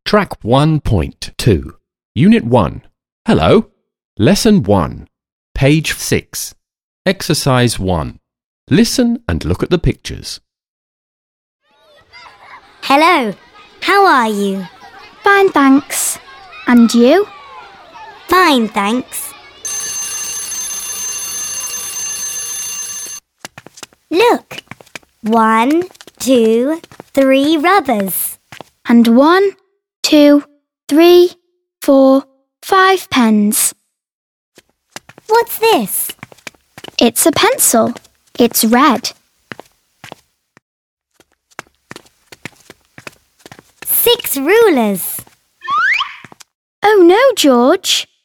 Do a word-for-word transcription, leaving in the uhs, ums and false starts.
Track one point two, Unit one. Hello. Lesson one, page six. Exercise one. Listen and look at the pictures. Hello, how are you? Fine, thanks. And you? Fine, thanks. Look, one, two, three rubbers. And one, two, three, four, five pens. What's this? It's a pencil. It's red. Six rulers. Oh no, George.